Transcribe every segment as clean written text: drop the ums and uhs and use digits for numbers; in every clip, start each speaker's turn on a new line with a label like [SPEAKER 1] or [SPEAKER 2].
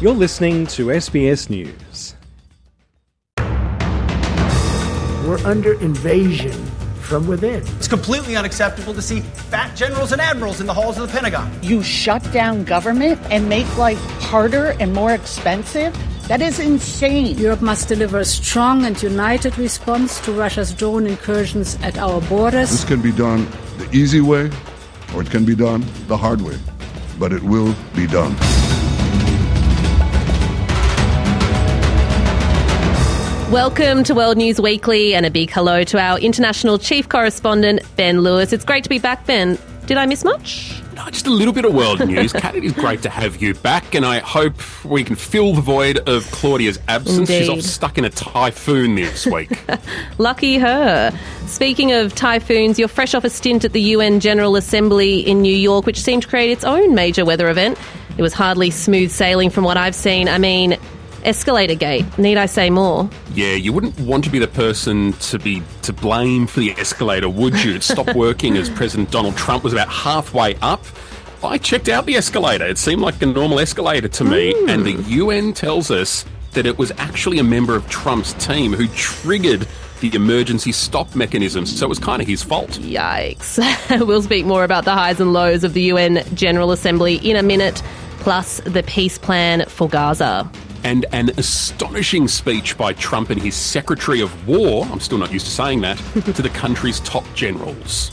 [SPEAKER 1] You're listening to SBS News.
[SPEAKER 2] We're under invasion from within.
[SPEAKER 3] It's completely unacceptable to see fat generals and admirals in the halls of the Pentagon.
[SPEAKER 4] You shut down government and make life harder and more expensive? That is insane.
[SPEAKER 5] Europe must deliver a strong and united response to Russia's drone incursions at our borders.
[SPEAKER 6] This can be done the easy way, or it can be done the hard way, but it will be done.
[SPEAKER 7] Welcome to World News Weekly, and a big hello to our international chief correspondent, Ben Lewis. It's great to be back, Ben. Did I miss much?
[SPEAKER 8] No, just a little bit of world news. Kat, it is great to have you back, and I hope we can fill the void of Claudia's absence.
[SPEAKER 7] Indeed.
[SPEAKER 8] She's off stuck in a typhoon this week.
[SPEAKER 7] Lucky her. Speaking of typhoons, you're fresh off a stint at the UN General Assembly in New York, which seemed to create its own major weather event. It was hardly smooth sailing from what I've seen. I mean, escalator gate, need I say more?
[SPEAKER 8] Yeah, you wouldn't want to be the person to blame for the escalator, would you? It stopped working as President Donald Trump was about halfway up. I checked out the escalator. It seemed like a normal escalator to me, and the UN tells us that it was actually a member of Trump's team who triggered the emergency stop mechanism, so it was kind of his fault.
[SPEAKER 7] Yikes. We'll speak more about the highs and lows of the UN General Assembly in a minute, plus the peace plan for Gaza.
[SPEAKER 8] And an astonishing speech by Trump and his Secretary of War, I'm still not used to saying that, to the country's top generals.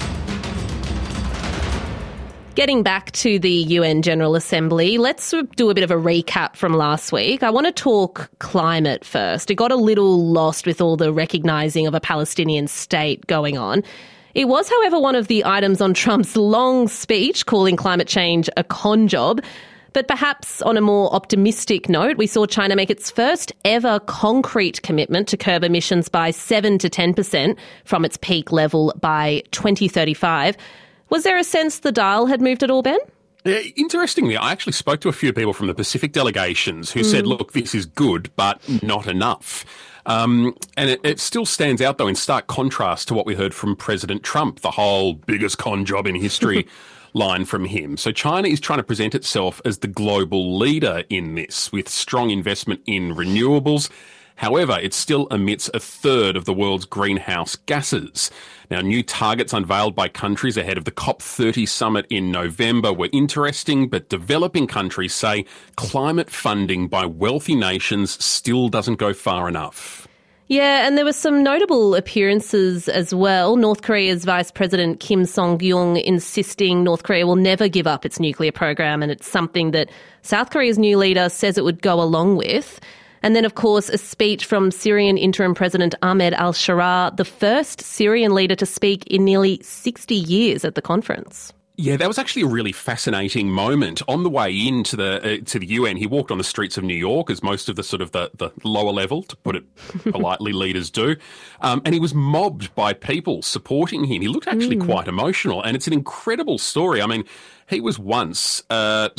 [SPEAKER 7] Getting back to the UN General Assembly, let's do a bit of a recap from last week. I want to talk climate first. It got a little lost with all the recognising of a Palestinian state going on. It was, however, one of the items on Trump's long speech calling climate change a con job. But perhaps on a more optimistic note, we saw China make its first ever concrete commitment to curb emissions by 7 to 10% from its peak level by 2035. Was there a sense the dial had moved at all, Ben?
[SPEAKER 8] Interestingly, I actually spoke to a few people from the Pacific delegations who said, look, this is good, but not enough. And it still stands out, though, in stark contrast to what we heard from President Trump, the whole biggest con job in history line from him. So China is trying to present itself as the global leader in this, with strong investment in renewables. However, it still emits a third of the world's greenhouse gases. Now, new targets unveiled by countries ahead of the COP30 summit in November were interesting, but developing countries say climate funding by wealthy nations still doesn't go far enough.
[SPEAKER 7] Yeah, and there were some notable appearances as well. North Korea's Vice President Kim Song-gyong insisting North Korea will never give up its nuclear program, and it's something that South Korea's new leader says it would go along with. And then, of course, a speech from Syrian interim President Ahmed al-Sharaa, the first Syrian leader to speak in nearly 60 years at the conference.
[SPEAKER 8] Yeah, that was actually a really fascinating moment. On the way into the UN, he walked on the streets of New York, as most of the sort of the lower level, to put it politely, leaders do. And he was mobbed by people supporting him. He looked actually quite emotional, and it's an incredible story. I mean, he was once a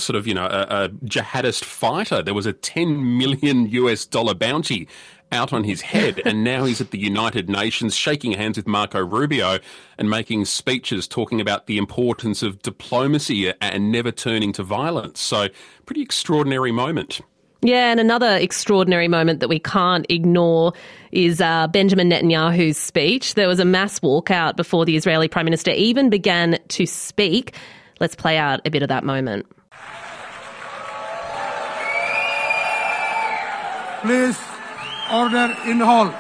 [SPEAKER 8] jihadist fighter. There was a $10 million bounty out on his head, and now he's at the United Nations shaking hands with Marco Rubio and making speeches talking about the importance of diplomacy and never turning to violence. So, pretty extraordinary moment.
[SPEAKER 7] Yeah, and another extraordinary moment that we can't ignore is Benjamin Netanyahu's speech. There was a mass walkout before the Israeli Prime Minister even began to speak. Let's play out a bit of that moment.
[SPEAKER 9] Please, order in the hall.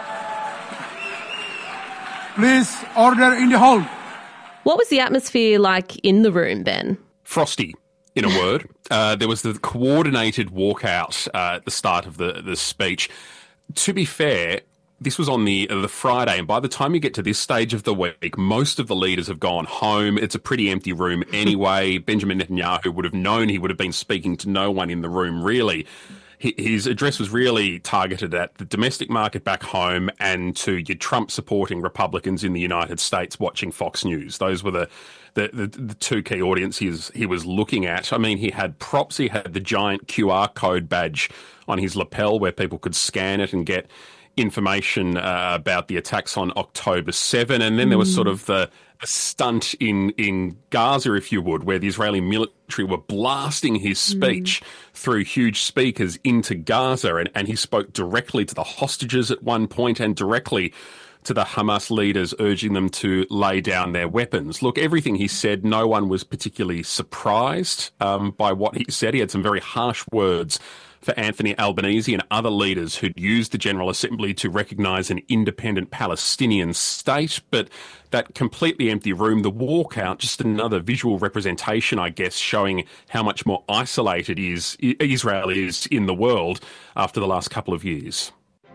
[SPEAKER 9] Please, order in the hall.
[SPEAKER 7] What was the atmosphere like in the room, Ben?
[SPEAKER 8] Frosty, in a word. There was the coordinated walkout at the start of the speech. To be fair, this was on the Friday, and by the time you get to this stage of the week, most of the leaders have gone home. It's a pretty empty room anyway. Benjamin Netanyahu would have known he would have been speaking to no one in the room, really. His address was really targeted at the domestic market back home and to your Trump-supporting Republicans in the United States watching Fox News. Those were the two key audiences he was looking at. I mean, he had props. He had the giant QR code badge on his lapel where people could scan it and get information about the attacks on October 7. And then there was sort of the a stunt in Gaza, if you would, where the Israeli military were blasting his speech through huge speakers into Gaza, and he spoke directly to the hostages at one point and directly to the Hamas leaders, urging them to lay down their weapons. Look, everything he said, no one was particularly surprised by what he said. He had some very harsh words for Anthony Albanese and other leaders who'd used the General Assembly to recognise an independent Palestinian state. But that completely empty room, the walkout, just another visual representation, I guess, showing how much more isolated Israel is in the world after the last couple of years.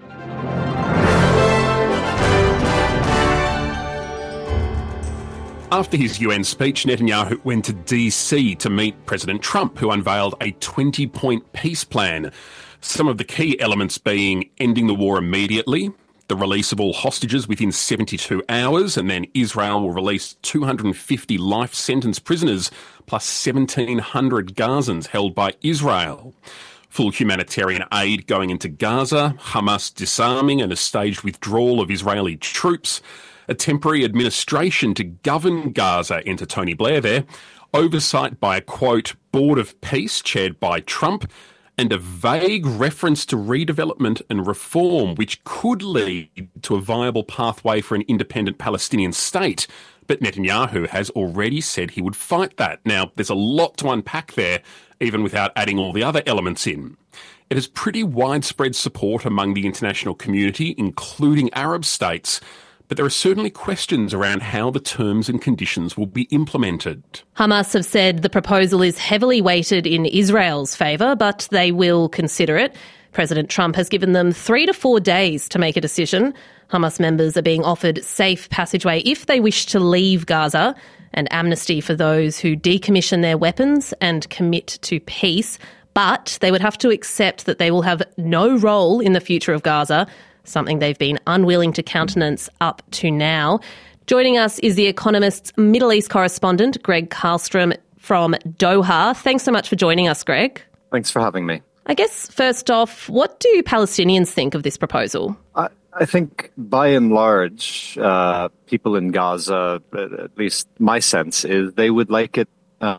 [SPEAKER 8] After his UN speech, Netanyahu went to DC to meet President Trump, who unveiled a 20-point peace plan. Some of the key elements being ending the war immediately, the release of all hostages within 72 hours, and then Israel will release 250 life sentence prisoners, plus 1,700 Gazans held by Israel. Full humanitarian aid going into Gaza, Hamas disarming and a staged withdrawal of Israeli troops, a temporary administration to govern Gaza, enter Tony Blair there, oversight by a, quote, Board of Peace chaired by Trump, and a vague reference to redevelopment and reform, which could lead to a viable pathway for an independent Palestinian state. But Netanyahu has already said he would fight that. Now, there's a lot to unpack there, even without adding all the other elements in. It has pretty widespread support among the international community, including Arab states, but there are certainly questions around how the terms and conditions will be implemented.
[SPEAKER 7] Hamas have said the proposal is heavily weighted in Israel's favour, but they will consider it. President Trump has given them 3 to 4 days to make a decision. Hamas members are being offered safe passageway if they wish to leave Gaza, and amnesty for those who decommission their weapons and commit to peace. But they would have to accept that they will have no role in the future of Gaza, something they've been unwilling to countenance up to now. Joining us is The Economist's Middle East correspondent, Greg Karlstrom from Doha. Thanks so much for joining us, Greg.
[SPEAKER 10] Thanks for having me.
[SPEAKER 7] I guess, first off, what do Palestinians think of this proposal?
[SPEAKER 10] I think, by and large, people in Gaza, at least my sense, is they would like it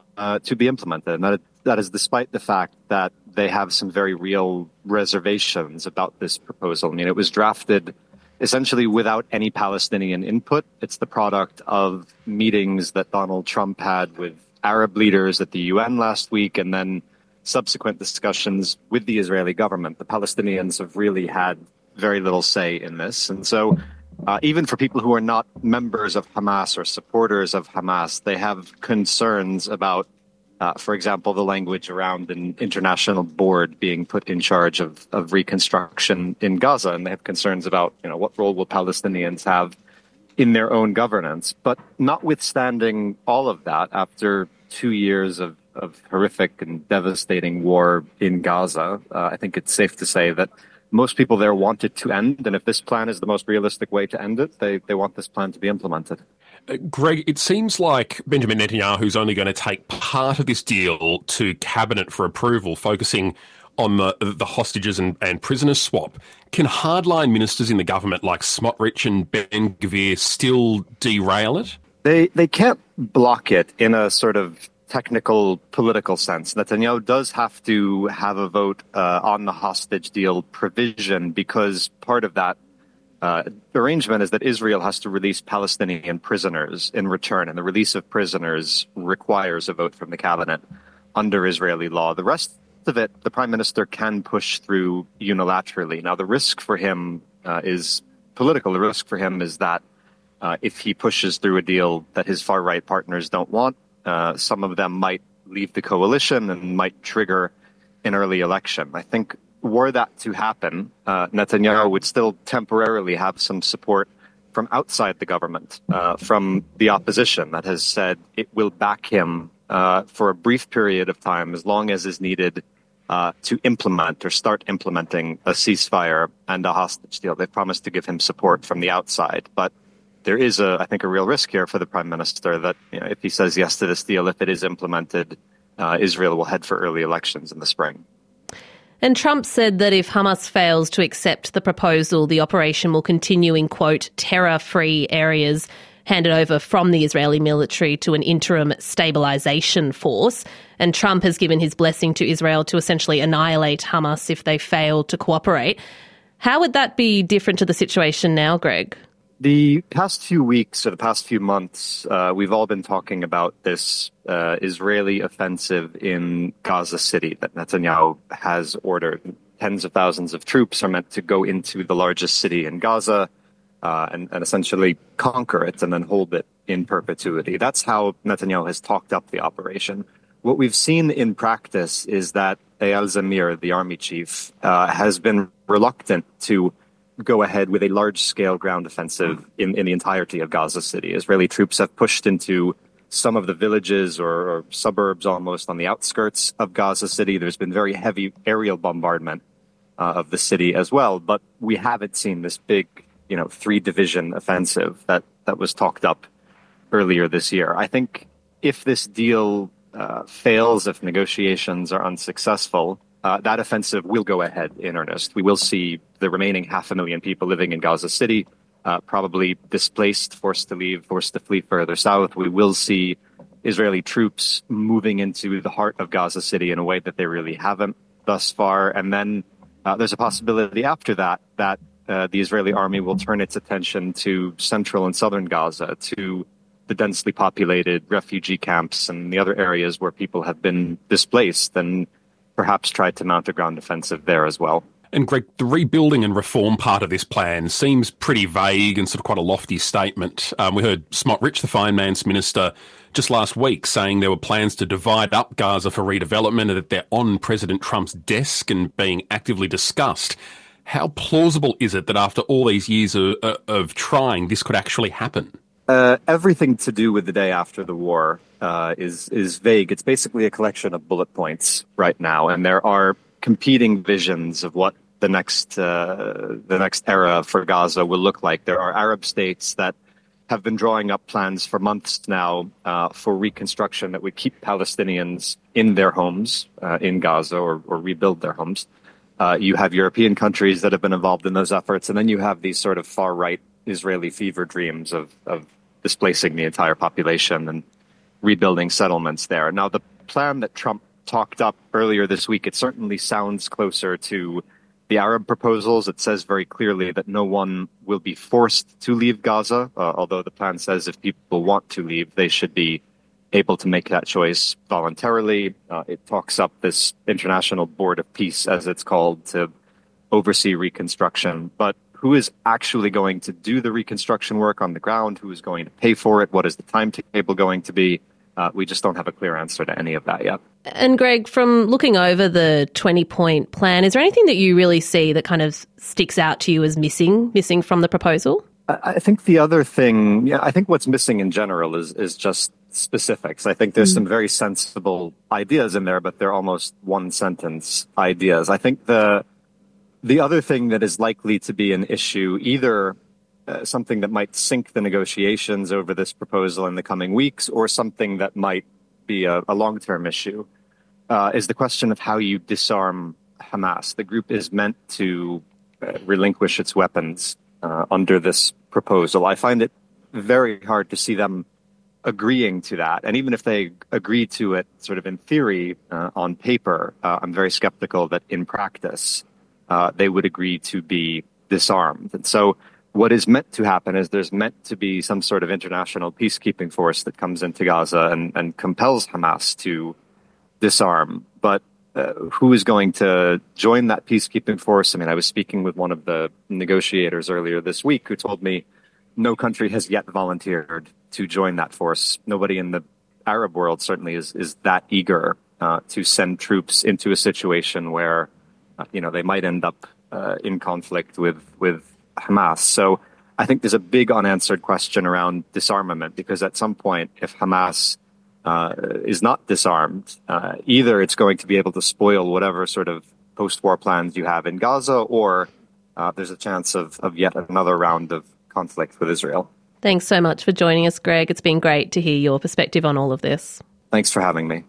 [SPEAKER 10] to be implemented. And that is despite the fact that they have some very real reservations about this proposal. I mean, it was drafted essentially without any Palestinian input. It's the product of meetings that Donald Trump had with Arab leaders at the UN last week, and then subsequent discussions with the Israeli government. The Palestinians have really had very little say in this. And so even for people who are not members of Hamas or supporters of Hamas, they have concerns about for example, the language around an international board being put in charge of reconstruction in Gaza. And they have concerns about, what role will Palestinians have in their own governance. But notwithstanding all of that, after 2 years of horrific and devastating war in Gaza, I think it's safe to say that most people there want it to end. And if this plan is the most realistic way to end it, they want this plan to be implemented.
[SPEAKER 8] Greg, it seems like Benjamin Netanyahu is only going to take part of this deal to cabinet for approval, focusing on the hostages and prisoner swap. Can hardline ministers in the government like Smotrich and Ben-Gvir still derail it?
[SPEAKER 10] They can't block it in a sort of technical political sense. Netanyahu does have to have a vote on the hostage deal provision, because part of that arrangement is that Israel has to release Palestinian prisoners in return, and the release of prisoners requires a vote from the cabinet under Israeli law. The rest of it, the prime minister can push through unilaterally. Now, the risk for him is political. The risk for him is that if he pushes through a deal that his far-right partners don't want, some of them might leave the coalition and might trigger an early election. I think were that to happen, Netanyahu would still temporarily have some support from outside the government, from the opposition that has said it will back him for a brief period of time, as long as is needed to implement or start implementing a ceasefire and a hostage deal. They've promised to give him support from the outside. But there is, I think, a real risk here for the prime minister that if he says yes to this deal, if it is implemented, Israel will head for early elections in the spring.
[SPEAKER 7] And Trump said that if Hamas fails to accept the proposal, the operation will continue in, quote, terror-free areas. handed over from the Israeli military to an interim stabilisation force. And Trump has given his blessing to Israel to essentially annihilate Hamas if they fail to cooperate. How would that be different to the situation now, Greg?
[SPEAKER 10] The past few weeks or the past few months, we've all been talking about this Israeli offensive in Gaza City that Netanyahu has ordered. Tens of thousands of troops are meant to go into the largest city in Gaza and essentially conquer it and then hold it in perpetuity. That's how Netanyahu has talked up the operation. What we've seen in practice is that Eyal Zamir, the army chief, has been reluctant to go ahead with a large-scale ground offensive in the entirety of Gaza City. Israeli troops have pushed into some of the villages or suburbs almost on the outskirts of Gaza City. There's been very heavy aerial bombardment of the city as well, but we haven't seen this big, 3-division offensive that was talked up earlier this year. I think if this deal fails, if negotiations are unsuccessful, that offensive will go ahead in earnest. We will see the remaining 500,000 people living in Gaza City probably displaced, forced to leave, forced to flee further south. We will see Israeli troops moving into the heart of Gaza City in a way that they really haven't thus far. And then there's a possibility after that the Israeli army will turn its attention to central and southern Gaza, to the densely populated refugee camps and the other areas where people have been displaced, and perhaps tried to mount a ground offensive there as well.
[SPEAKER 8] And Greg, the rebuilding and reform part of this plan seems pretty vague and sort of quite a lofty statement. We heard Smotrich, the finance minister, just last week saying there were plans to divide up Gaza for redevelopment and that they're on President Trump's desk and being actively discussed. How plausible is it that after all these years of trying, this could actually happen?
[SPEAKER 10] Everything to do with the day after the war is vague. It's basically a collection of bullet points right now, and there are competing visions of what the next era for Gaza will look like. There are Arab states that have been drawing up plans for months now for reconstruction that would keep Palestinians in their homes in Gaza or rebuild their homes. You have European countries that have been involved in those efforts, and then you have these sort of far-right Israeli fever dreams of displacing the entire population and rebuilding settlements there. Now, the plan that Trump talked up earlier this week, it certainly sounds closer to the Arab proposals. It says very clearly that no one will be forced to leave Gaza, although the plan says if people want to leave, they should be able to make that choice voluntarily. It talks up this International Board of Peace, as it's called, to oversee reconstruction. But who is actually going to do the reconstruction work on the ground? Who is going to pay for it? What is the timetable going to be? We just don't have a clear answer to any of that yet.
[SPEAKER 7] And Greg, from looking over the 20-point plan, is there anything that you really see that kind of sticks out to you as missing from the proposal?
[SPEAKER 10] I think the other thing, I think what's missing in general is just specifics. I think there's some very sensible ideas in there, but they're almost one-sentence ideas. I think the other thing that is likely to be an issue, either something that might sink the negotiations over this proposal in the coming weeks, or something that might be a long-term issue, is the question of how you disarm Hamas. The group is meant to relinquish its weapons under this proposal. I find it very hard to see them agreeing to that. And even if they agree to it sort of in theory on paper, I'm very skeptical that in practice they would agree to be disarmed. And so what is meant to happen is there's meant to be some sort of international peacekeeping force that comes into Gaza and compels Hamas to disarm. But who is going to join that peacekeeping force? I mean, I was speaking with one of the negotiators earlier this week who told me no country has yet volunteered to join that force. Nobody in the Arab world certainly is that eager to send troops into a situation where, they might end up in conflict with Hamas. So I think there's a big unanswered question around disarmament, because at some point, if Hamas is not disarmed, either it's going to be able to spoil whatever sort of post-war plans you have in Gaza, or there's a chance of yet another round of conflict with Israel.
[SPEAKER 7] Thanks so much for joining us, Greg. It's been great to hear your perspective on all of this.
[SPEAKER 10] Thanks for having me.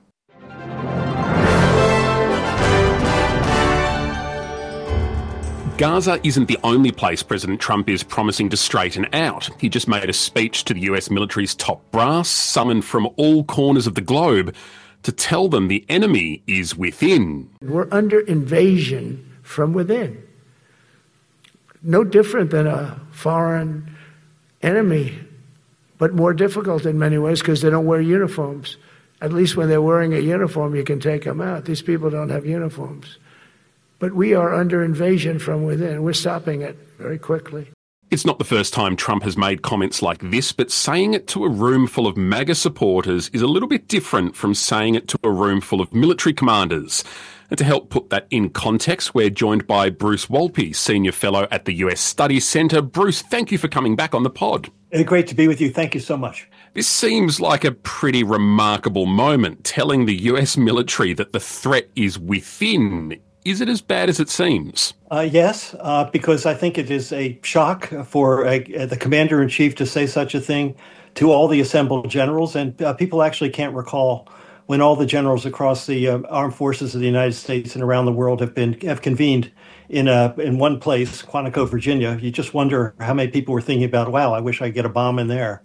[SPEAKER 8] Gaza isn't the only place President Trump is promising to straighten out. He just made a speech to the US military's top brass, summoned from all corners of the globe, to tell them the enemy is within.
[SPEAKER 2] We're under invasion from within. No different than a foreign enemy, but more difficult in many ways because they don't wear uniforms. At least when they're wearing a uniform, you can take them out. These people don't have uniforms. But we are under invasion from within. We're stopping it very quickly.
[SPEAKER 8] It's not the first time Trump has made comments like this, but saying it to a room full of MAGA supporters is a little bit different from saying it to a room full of military commanders. And to help put that in context, we're joined by Bruce Wolpe, Senior Fellow at the US Studies Centre. Bruce, thank you for coming back on the pod.
[SPEAKER 11] Great to be with you. Thank you so much.
[SPEAKER 8] This seems like a pretty remarkable moment, telling the US military that the threat is within. Is it as bad as it seems?
[SPEAKER 11] Yes, because I think it is a shock for the commander-in-chief to say such a thing to all the assembled generals. And people actually can't recall when all the generals across the armed forces of the United States and around the world have convened in one place, Quantico, Virginia. You just wonder how many people were thinking about, wow, I wish I could get a bomb in there.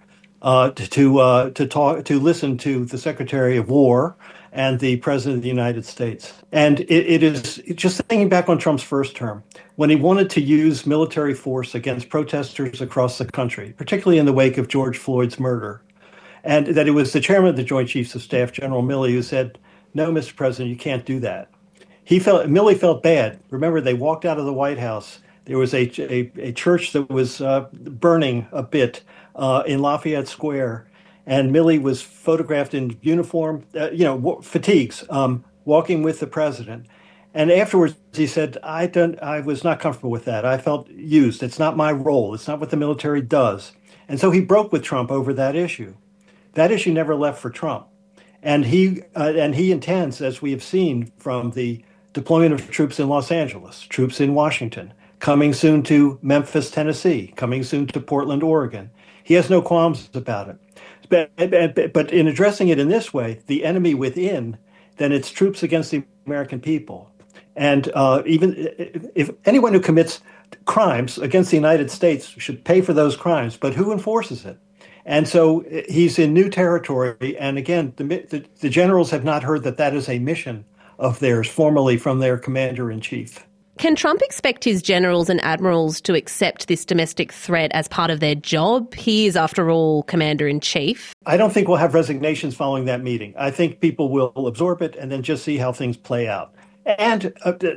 [SPEAKER 11] To listen to the Secretary of War and the President of the United States. And it is just thinking back on Trump's first term, when he wanted to use military force against protesters across the country, particularly in the wake of George Floyd's murder, and that it was the chairman of the Joint Chiefs of Staff, General Milley, who said, no, Mr. President, you can't do that. Milley felt bad. Remember, they walked out of the White House. There was a church that was burning a bit in Lafayette Square, and Milley was photographed in uniform, fatigues, walking with the president. And afterwards, he said, I was not comfortable with that. I felt used. It's not my role. It's not what the military does. And so he broke with Trump over that issue. That issue never left for Trump. And he intends, as we have seen from the deployment of troops in Los Angeles, troops in Washington, coming soon to Memphis, Tennessee, coming soon to Portland, Oregon. He has no qualms about it. But in addressing it in this way, the enemy within, then it's troops against the American people. And even if anyone who commits crimes against the United States should pay for those crimes, but who enforces it? And so he's in new territory. And again, the generals have not heard that is a mission of theirs formally from their commander-in-chief.
[SPEAKER 7] Can Trump expect his generals and admirals to accept this domestic threat as part of their job? He is, after all, commander-in-chief.
[SPEAKER 11] I don't think we'll have resignations following that meeting. I think people will absorb it and then just see how things play out. And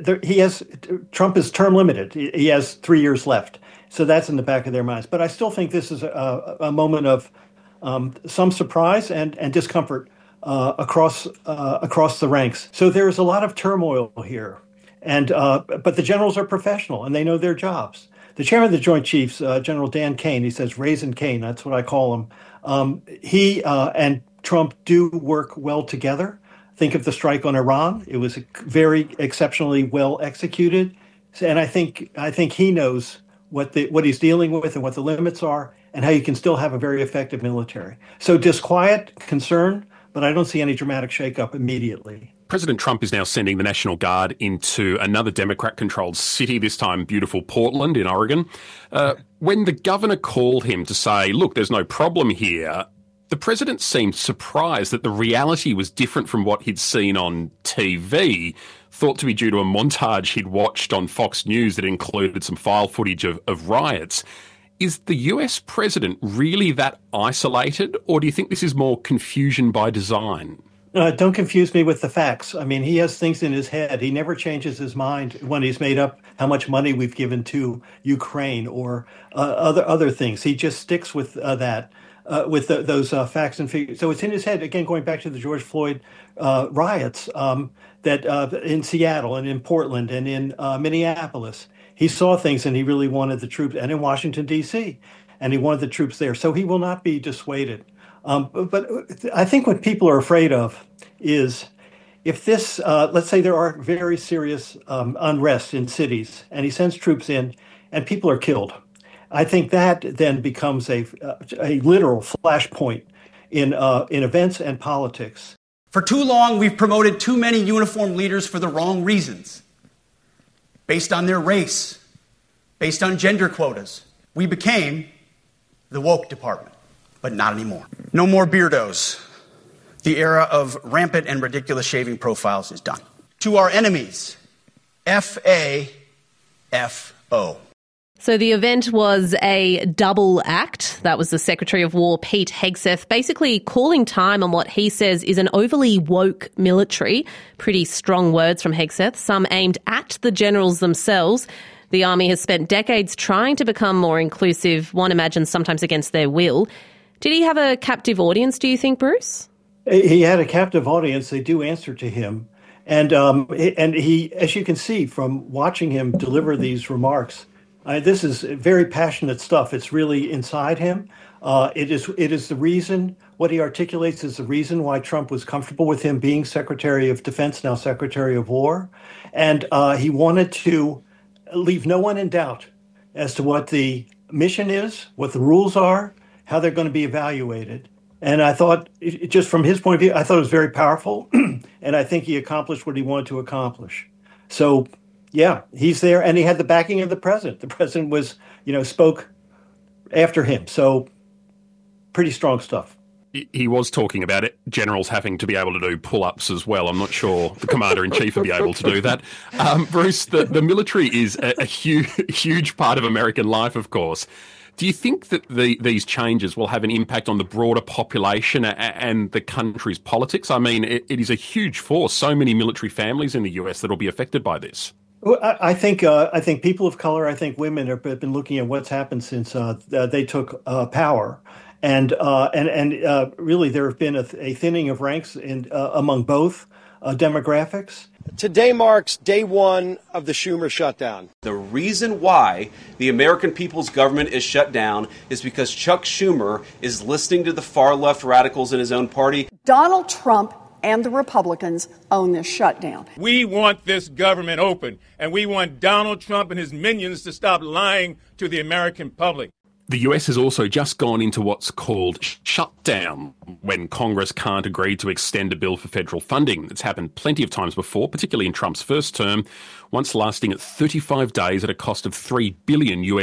[SPEAKER 11] Trump is term limited. He has 3 years left. So that's in the back of their minds. But I still think this is a moment of some surprise and discomfort across the ranks. So there's a lot of turmoil here. And but the generals are professional and they know their jobs. The chairman of the Joint Chiefs, General Dan Kane, he says Raisin Kane, that's what I call him. He and Trump do work well together. Think of the strike on Iran. It was very exceptionally well executed. And I think he knows what he's dealing with and what the limits are and how you can still have a very effective military. So disquiet, concern, but I don't see any dramatic shakeup immediately.
[SPEAKER 8] President Trump is now sending the National Guard into another Democrat-controlled city, this time beautiful Portland in Oregon. When the governor called him to say, look, there's no problem here, the president seemed surprised that the reality was different from what he'd seen on TV, thought to be due to a montage he'd watched on Fox News that included some file footage of riots. Is the US president really that isolated, or do you think this is more confusion by design?
[SPEAKER 11] Don't confuse me with the facts. I mean, he has things in his head. He never changes his mind when he's made up how much money we've given to Ukraine or other things. He just sticks with that, with those facts and figures. So it's in his head. Again, going back to the George Floyd riots that in Seattle and in Portland and in Minneapolis, he saw things and he really wanted the troops, and in Washington, D.C., and he wanted the troops there. So he will not be dissuaded. But I think what people are afraid of is if this, let's say there are very serious unrest in cities and he sends troops in and people are killed. I think that then becomes a literal flashpoint in events and politics.
[SPEAKER 3] For too long, we've promoted too many uniformed leaders for the wrong reasons, based on their race, based on gender quotas. We became the woke department, but not anymore. No more beardos. The era of rampant and ridiculous shaving profiles is done. To our enemies, F-A-F-O.
[SPEAKER 7] So the event was a double act. That was the Secretary of War, Pete Hegseth, basically calling time on what he says is an overly woke military. Pretty strong words from Hegseth, some aimed at the generals themselves. The army has spent decades trying to become more inclusive, one imagines sometimes against their will. Did he have a captive audience, do you think, Bruce?
[SPEAKER 11] He had a captive audience. They do answer to him. And he, as you can see from watching him deliver these remarks, this is very passionate stuff. It's really inside him. It is the reason, what he articulates is the reason why Trump was comfortable with him being Secretary of Defense, now Secretary of War. And he wanted to leave no one in doubt as to what the mission is, what the rules are, how they're going to be evaluated. And I thought, just from his point of view, I thought it was very powerful. And I think he accomplished what he wanted to accomplish. So, yeah, he's there, and he had the backing of the president. The president was, spoke after him. So pretty strong stuff.
[SPEAKER 8] He was talking about it, generals having to be able to do pull-ups as well. I'm not sure the commander-in-chief would be able to do that. Bruce, the military is a huge part of American life, of course. Do you think that these changes will have an impact on the broader population and the country's politics? I mean, it is a huge force. So many military families in the US that will be affected by this.
[SPEAKER 11] Well, I think people of color, I think women have been looking at what's happened since they took power, and really there have been a thinning of ranks among both demographics.
[SPEAKER 12] Today marks day one of the Schumer shutdown.
[SPEAKER 13] The reason why the American people's government is shut down is because Chuck Schumer is listening to the far left radicals in his own party.
[SPEAKER 14] Donald Trump and the Republicans own this shutdown.
[SPEAKER 15] We want this government open, and we want Donald Trump and his minions to stop lying to the American public.
[SPEAKER 8] The US has also just gone into what's called shutdown when Congress can't agree to extend a bill for federal funding. It's happened plenty of times before, particularly in Trump's first term, once lasting at 35 days at a cost of $3 billion to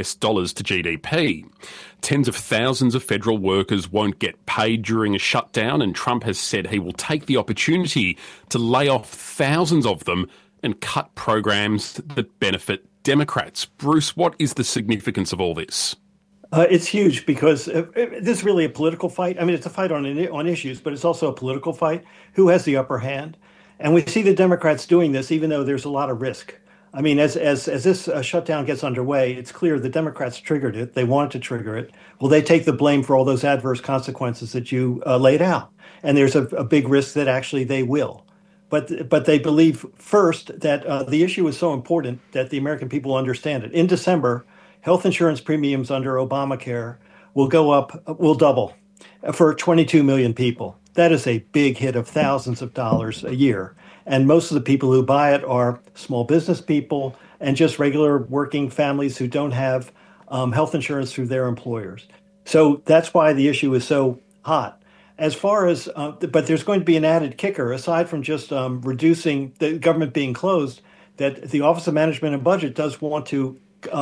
[SPEAKER 8] GDP. Tens of thousands of federal workers won't get paid during a shutdown, and Trump has said he will take the opportunity to lay off thousands of them and cut programs that benefit Democrats. Bruce, what is the significance of all this?
[SPEAKER 11] It's huge because this is really a political fight. I mean, it's a fight on issues, but it's also a political fight. Who has the upper hand? And we see the Democrats doing this, even though there's a lot of risk. I mean, as this shutdown gets underway, it's clear the Democrats triggered it. They wanted to trigger it. Will they take the blame for all those adverse consequences that you laid out? And there's a big risk that actually they will. But they believe first that the issue is so important that the American people understand it. In December, health insurance premiums under Obamacare will double for 22 million people. That is a big hit of thousands of dollars a year. And most of the people who buy it are small business people and just regular working families who don't have health insurance through their employers. So that's why the issue is so hot. As far as, but there's going to be an added kicker, aside from just reducing the government being closed, that the Office of Management and Budget does want to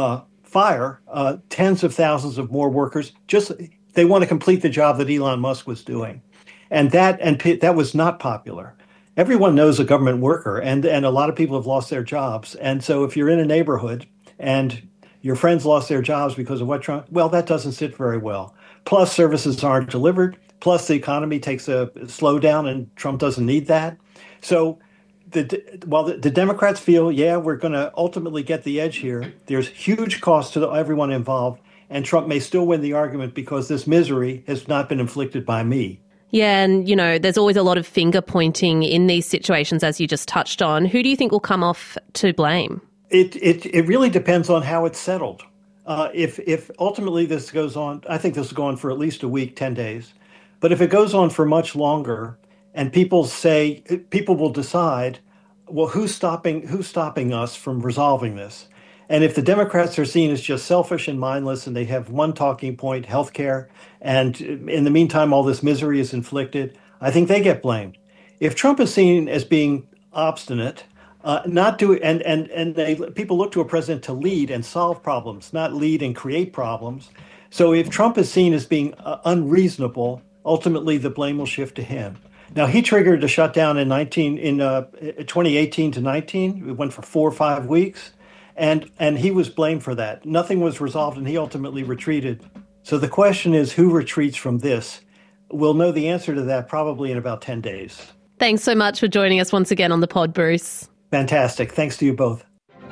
[SPEAKER 11] fire tens of thousands of more workers. They want to complete the job that Elon Musk was doing, and that was not popular. Everyone knows a government worker, and a lot of people have lost their jobs. And so, if you're in a neighborhood and your friends lost their jobs because of what Trump, well, that doesn't sit very well. Plus, services aren't delivered. Plus, the economy takes a slowdown, and Trump doesn't need that. So, while the Democrats feel, we're going to ultimately get the edge here, there's huge cost to everyone involved, and Trump may still win the argument because this misery has not been inflicted by me.
[SPEAKER 7] Yeah, and, there's always a lot of finger pointing in these situations, as you just touched on. Who do you think will come off to blame?
[SPEAKER 11] It really depends on how it's settled. If ultimately this goes on, I think this will go on for at least a week, 10 days. But if it goes on for much longer, and people will decide, well, who's stopping us from resolving this? And if the Democrats are seen as just selfish and mindless, and they have one talking point, healthcare, and in the meantime, all this misery is inflicted, I think they get blamed. If Trump is seen as being obstinate People look to a president to lead and solve problems, not lead and create problems. So if Trump is seen as being unreasonable, ultimately the blame will shift to him. Now, he triggered a shutdown in 2018 to 19. It went for 4 or 5 weeks, and he was blamed for that. Nothing was resolved, and he ultimately retreated. So the question is, who retreats from this? We'll know the answer to that probably in about 10 days.
[SPEAKER 7] Thanks so much for joining us once again on the pod, Bruce.
[SPEAKER 11] Fantastic. Thanks to you both.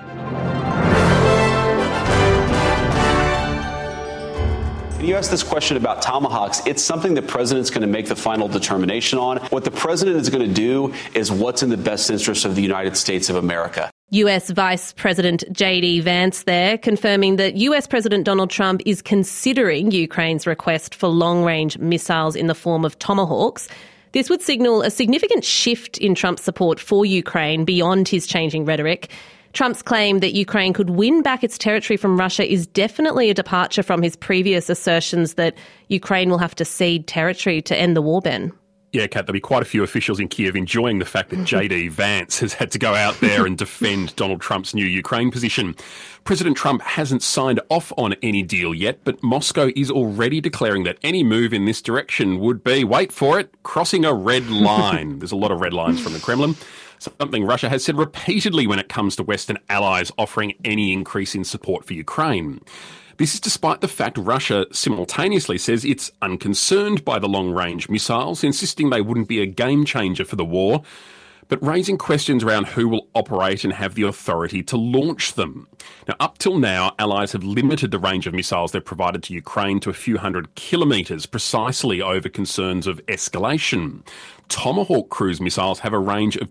[SPEAKER 13] You asked this question about tomahawks. It's something the president's going to make the final determination on. What the president is going to do is what's in the best interest of the United States of America.
[SPEAKER 7] US Vice President J.D. Vance there, confirming that US President Donald Trump is considering Ukraine's request for long-range missiles in the form of Tomahawks. This would signal a significant shift in Trump's support for Ukraine beyond his changing rhetoric. Trump's claim that Ukraine could win back its territory from Russia is definitely a departure from his previous assertions that Ukraine will have to cede territory to end the war, Ben.
[SPEAKER 8] Yeah, Kat, there'll be quite a few officials in Kiev enjoying the fact that J.D. Vance has had to go out there and defend Donald Trump's new Ukraine position. President Trump hasn't signed off on any deal yet, but Moscow is already declaring that any move in this direction would be, wait for it, crossing a red line. There's a lot of red lines from the Kremlin. Something Russia has said repeatedly when it comes to Western allies offering any increase in support for Ukraine. This is despite the fact Russia simultaneously says it's unconcerned by the long-range missiles, insisting they wouldn't be a game changer for the war, but raising questions around who will operate and have the authority to launch them. Now, up till now, allies have limited the range of missiles they've provided to Ukraine to a few hundred kilometres, precisely over concerns of escalation. Tomahawk cruise missiles have a range of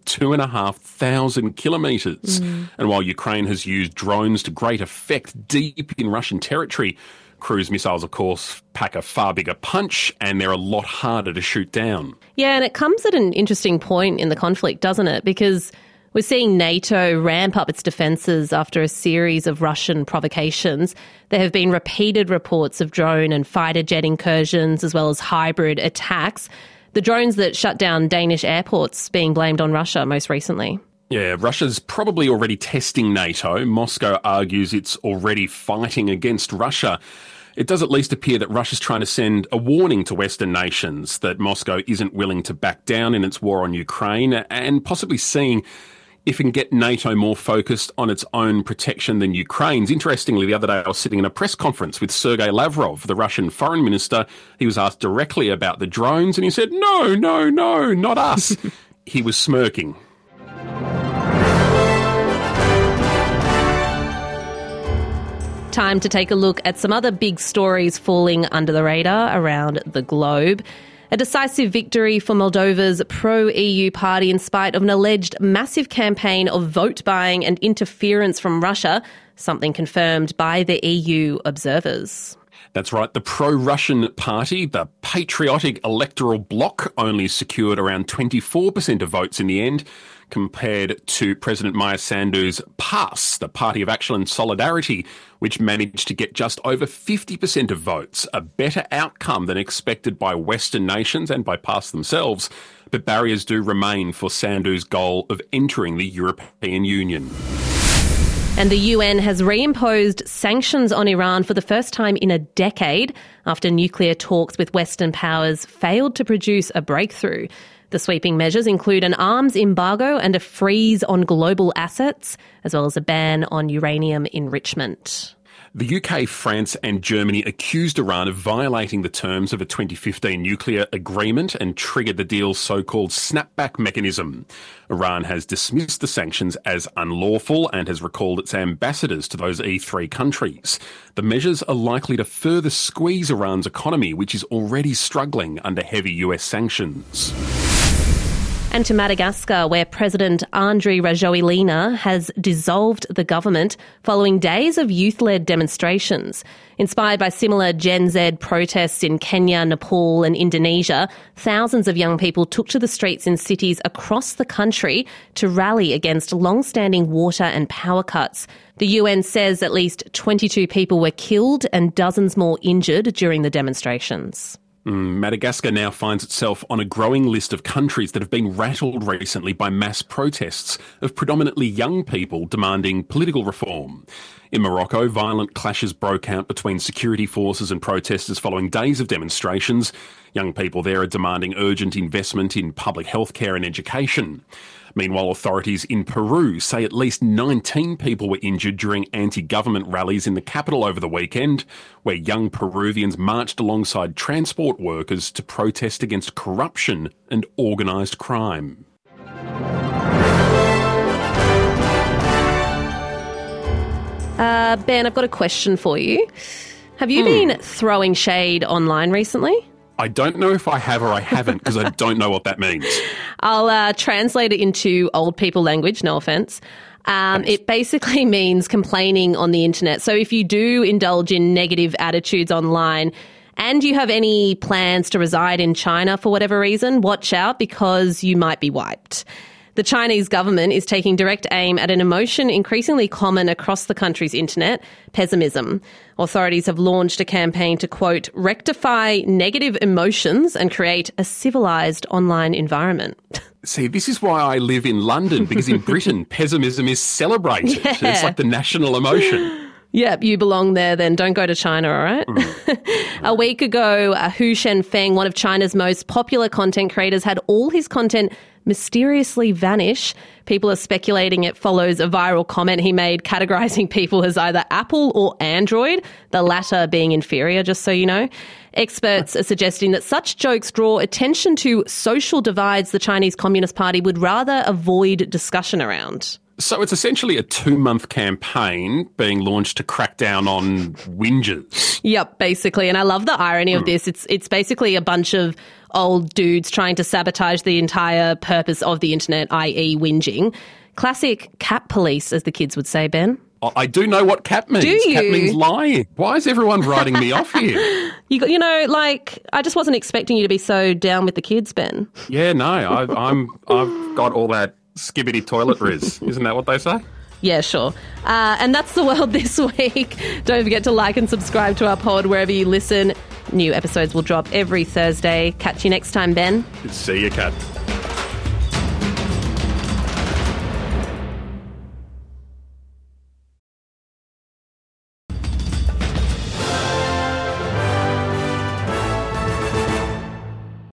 [SPEAKER 8] 2,500 kilometres. And while Ukraine has used drones to great effect deep in Russian territory, cruise missiles, of course, pack a far bigger punch and they're a lot harder to shoot down.
[SPEAKER 7] Yeah, and it comes at an interesting point in the conflict, doesn't it? Because we're seeing NATO ramp up its defences after a series of Russian provocations. There have been repeated reports of drone and fighter jet incursions as well as hybrid attacks. The drones that shut down Danish airports being blamed on Russia most recently.
[SPEAKER 8] Yeah, Russia's probably already testing NATO. Moscow argues it's already fighting against Russia. It does at least appear that Russia's trying to send a warning to Western nations that Moscow isn't willing to back down in its war on Ukraine, and possibly seeing if it can get NATO more focused on its own protection than Ukraine's. Interestingly, the other day I was sitting in a press conference with Sergei Lavrov, the Russian foreign minister. He was asked directly about the drones and he said, no, not us. He was smirking.
[SPEAKER 7] Time to take a look at some other big stories falling under the radar around the globe. A decisive victory for Moldova's pro-EU party in spite of an alleged massive campaign of vote buying and interference from Russia, something confirmed by the EU observers.
[SPEAKER 8] That's right. The pro-Russian party, the Patriotic Electoral Bloc, only secured around 24% of votes in the end, compared to President Maia Sandu's PAS, the Party of Action and Solidarity, which managed to get just over 50% of votes, a better outcome than expected by Western nations and by PAS themselves. But barriers do remain for Sandu's goal of entering the European Union.
[SPEAKER 7] And the UN has reimposed sanctions on Iran for the first time in a decade after nuclear talks with Western powers failed to produce a breakthrough. The sweeping measures include an arms embargo and a freeze on global assets, as well as a ban on uranium enrichment.
[SPEAKER 8] The UK, France and Germany accused Iran of violating the terms of a 2015 nuclear agreement and triggered the deal's so-called snapback mechanism. Iran has dismissed the sanctions as unlawful and has recalled its ambassadors to those E3 countries. The measures are likely to further squeeze Iran's economy, which is already struggling under heavy US sanctions.
[SPEAKER 7] And to Madagascar, where President Andry Rajoelina has dissolved the government following days of youth-led demonstrations. Inspired by similar Gen Z protests in Kenya, Nepal and Indonesia, thousands of young people took to the streets in cities across the country to rally against long-standing water and power cuts. The UN says at least 22 people were killed and dozens more injured during the demonstrations.
[SPEAKER 8] Madagascar now finds itself on a growing list of countries that have been rattled recently by mass protests of predominantly young people demanding political reform. In Morocco, violent clashes broke out between security forces and protesters following days of demonstrations. Young people there are demanding urgent investment in public health care and education. Meanwhile, authorities in Peru say at least 19 people were injured during anti-government rallies in the capital over the weekend, where young Peruvians marched alongside transport workers to protest against corruption and organised crime.
[SPEAKER 7] Ben, I've got a question for you. Have you been throwing shade online recently?
[SPEAKER 8] I don't know if I have or I haven't, because I don't know what that means.
[SPEAKER 7] I'll translate it into old people language, no offence. It basically means complaining on the internet. So if you do indulge in negative attitudes online and you have any plans to reside in China for whatever reason, watch out because you might be wiped. The Chinese government is taking direct aim at an emotion increasingly common across the country's internet, pessimism. Authorities have launched a campaign to, quote, rectify negative emotions and create a civilised online environment.
[SPEAKER 8] See, this is why I live in London, because in Britain, pessimism is celebrated. Yeah. It's like the national emotion.
[SPEAKER 7] Yep, you belong there then. Don't go to China, all right? A week ago, Hu Shenfeng, one of China's most popular content creators, had all his content mysteriously vanish. People are speculating it follows a viral comment he made categorising people as either Apple or Android, the latter being inferior, just so you know. Experts are suggesting that such jokes draw attention to social divides the Chinese Communist Party would rather avoid discussion around.
[SPEAKER 8] So it's essentially a 2-month campaign being launched to crack down on whingers.
[SPEAKER 7] Yep, basically. And I love the irony of this. It's basically a bunch of old dudes trying to sabotage the entire purpose of the internet, i.e. whinging. Classic cat police, as the kids would say, Ben.
[SPEAKER 8] I do know what cat means.
[SPEAKER 7] Do you?
[SPEAKER 8] Cat means lying. Why is everyone writing me off here?
[SPEAKER 7] You know, like, I just wasn't expecting you to be so down with the kids, Ben.
[SPEAKER 8] Yeah, no, I've got all that skibbity toilet riz. Isn't that what they say?
[SPEAKER 7] Yeah, sure. And that's the world this week. Don't forget to like and subscribe to our pod wherever you listen. New episodes will drop every Thursday. Catch you next time, Ben.
[SPEAKER 8] See you, Kat.